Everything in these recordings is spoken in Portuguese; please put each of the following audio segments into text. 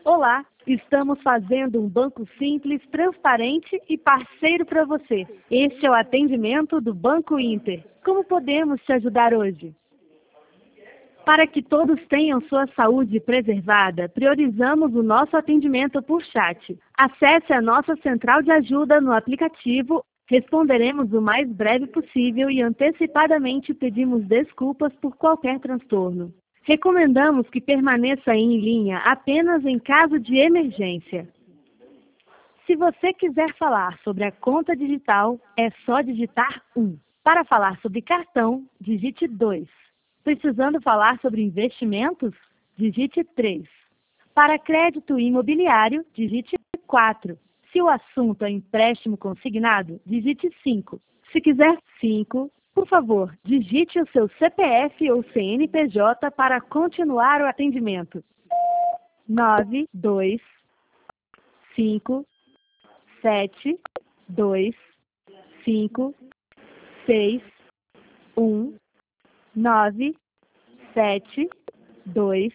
Olá, estamos fazendo um banco simples, transparente e parceiro para você. Este é o atendimento do Banco Inter. Como podemos te ajudar hoje? Para que todos tenham sua saúde preservada, priorizamos o nosso atendimento por chat. Acesse a nossa central de ajuda no aplicativo. Responderemos o mais breve possível e antecipadamente pedimos desculpas por qualquer transtorno. Recomendamos que permaneça em linha apenas em caso de emergência. Se você quiser falar sobre a conta digital, é só digitar 1. Para falar sobre cartão, digite 2. Precisando falar sobre investimentos? Digite 3. Para crédito imobiliário, digite 4. Se o assunto é empréstimo consignado, digite 5. Se quiser 5, por favor, digite o seu CPF ou CNPJ para continuar o atendimento. 9, 2, 5, 7, 2, 5, 6, 1, 9, 7, 2.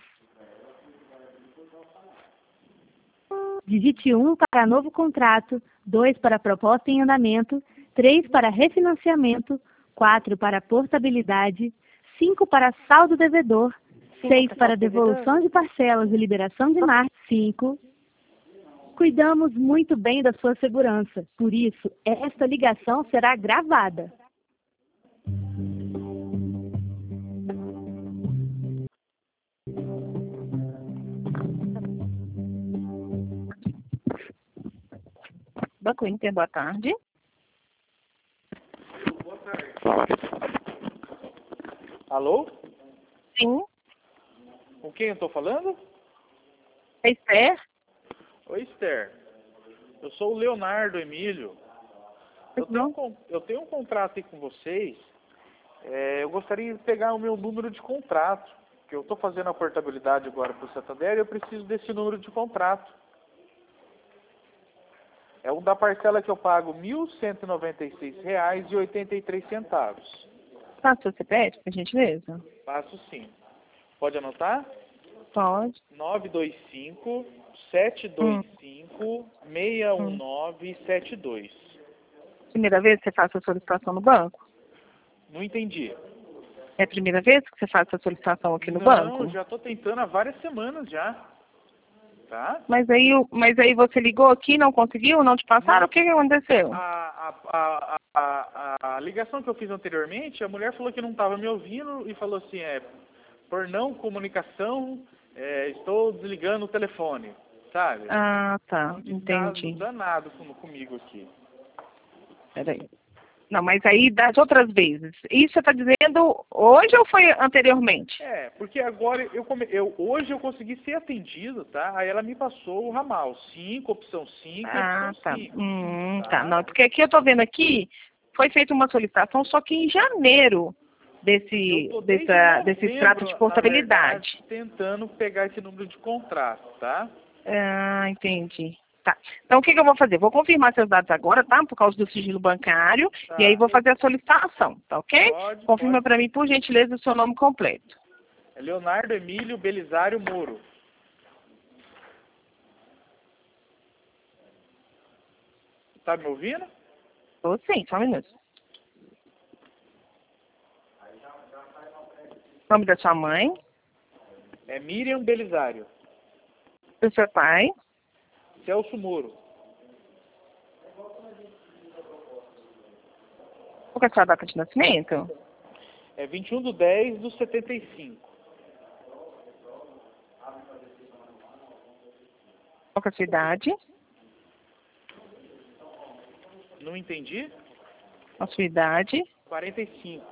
Digite 1 para novo contrato, 2 para proposta em andamento, 3 para refinanciamento, 4 para portabilidade, 5 para saldo devedor, 6 para devolução de parcelas e liberação de marca, 5. Cuidamos muito bem da sua segurança, por isso, esta ligação será gravada. Banco Inter, boa tarde. Boa tarde. Alô? Sim, Com quem eu estou falando? é Esther. Oi, Esther. Eu sou o Leonardo Emílio. Eu tenho um contrato aí com vocês. Eu gostaria de pegar o meu número de contrato, que eu estou fazendo a portabilidade agora para o Santander e eu preciso desse número de contrato. É o da parcela que eu pago R$ 1.196,83. Passa o CPF, por gentileza? Passo sim. Pode anotar? Pode. 925-725-61972. Primeira vez que você faz a solicitação no banco? Não entendi. É a primeira vez que você faz a solicitação aqui no banco? Não, já estou tentando há várias semanas já. Tá? Mas aí você ligou aqui e não conseguiu? Não te passaram? Não. O que aconteceu? A ligação que eu fiz anteriormente, a mulher falou que não estava me ouvindo e falou assim, por não comunicação, estou desligando o telefone, sabe? Ah, tá. Um Entendi. descaso danado comigo aqui. Peraí. Não, mas aí das outras vezes. Isso você está dizendo hoje ou foi anteriormente? Porque agora hoje eu consegui ser atendido, tá? Aí ela me passou o ramal 5, opção 5 e Ah, opção tá. 5. Tá. Não, porque aqui eu tô vendo aqui, foi feita uma solicitação, só que em janeiro desse extrato de portabilidade. Na verdade, tentando pegar esse número de contrato, tá? Ah, entendi. Tá. Então, o que eu vou fazer? Vou confirmar seus dados agora, tá? Por causa do sigilo bancário. Tá. E aí vou fazer a solicitação, tá ok? Confirma para mim, por gentileza, o seu nome completo. É Leonardo Emílio Belisário Moro. Tá me ouvindo? Tô sim, só um minuto. Nome da sua mãe? É Miriam Belisário. Do seu pai? Celso Moro. Qual que é a sua data de nascimento? É 21/10/75. Qual que é a sua idade? Não entendi? A sua idade? 45.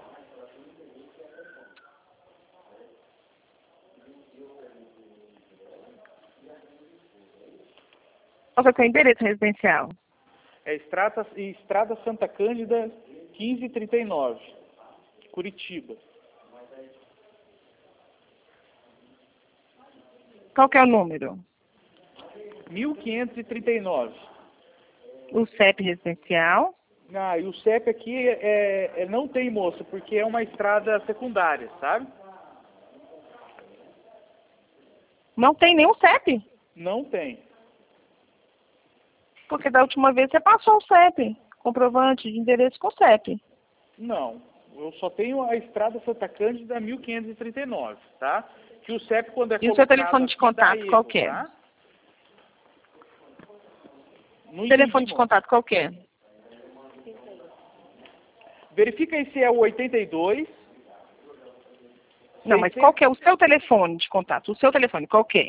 Qual que é o seu endereço residencial? É Estrada Santa Cândida, 1539, Curitiba. Qual que é o número? 1539. O CEP residencial? Ah, e o CEP aqui não tem, moço, porque é uma estrada secundária, sabe? Não tem nenhum CEP? Não tem. Porque da última vez você passou o CEP, comprovante de endereço com CEP. Não. Eu só tenho a Estrada Santa Cândida 1539, tá? Que o CEP, quando é E o seu telefone de aqui, dá contato, erro, qual que é? tá? Não Telefone entendi, de moça. contato, qual que é? Verifica aí se é o 82. Não, mas qual que é o seu telefone de contato? O seu telefone, qual que é?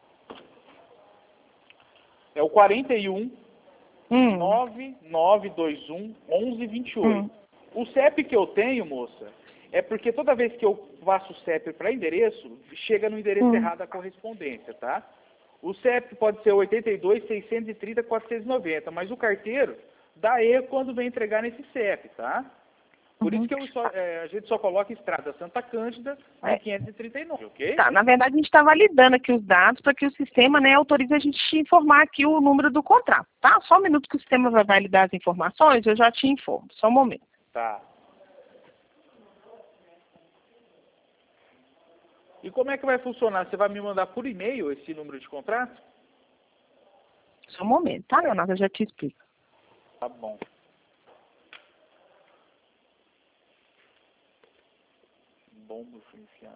É o 41 Hum. 9921 1128. O CEP que eu tenho, moça, é porque toda vez que eu passo o CEP para endereço, chega no endereço errado a correspondência, tá? O CEP pode ser 82 630 490, mas o carteiro dá erro quando vem entregar nesse CEP, tá? Por isso que a gente só coloca Estrada Santa Cândida 1539, ok? Tá, na verdade a gente está validando aqui os dados para que o sistema, né, autorize a gente te informar aqui o número do contrato, tá? Só um minuto que o sistema vai validar as informações, eu já te informo, só um momento. Tá. E como é que vai funcionar? Você vai me mandar por e-mail esse número de contrato? Só um momento, tá, Leonardo? Eu já te explico. Tá bom. Bomba enfiada.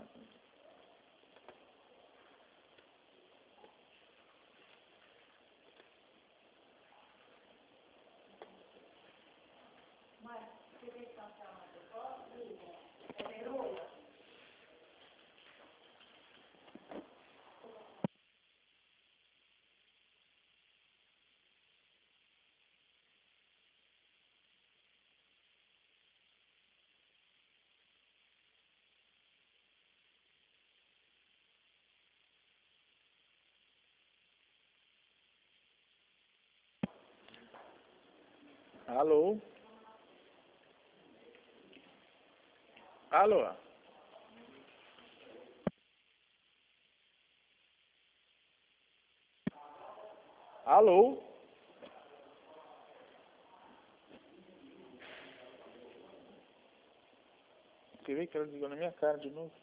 Alô? Alô? Alô? Você vê que ela desligou na minha cara de novo?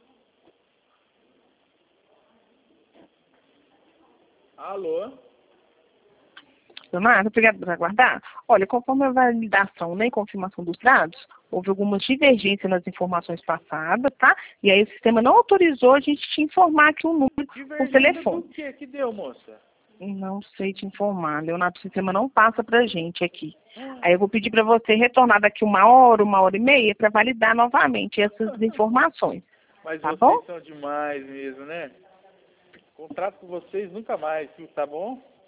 Alô? Leonardo, obrigado por aguardar. Olha, conforme a validação, né, e confirmação dos dados, houve algumas divergências nas informações passadas, tá? E aí o sistema não autorizou a gente te informar aqui o número por telefone. O que deu, moça? Não sei te informar, Leonardo, o sistema não passa pra gente aqui. Aí eu vou pedir para você retornar daqui 1 hora, 1 hora e meia, para validar novamente essas informações. Mas Tá vocês bom? são demais mesmo, né? Contrato com vocês nunca mais, viu? Tá bom?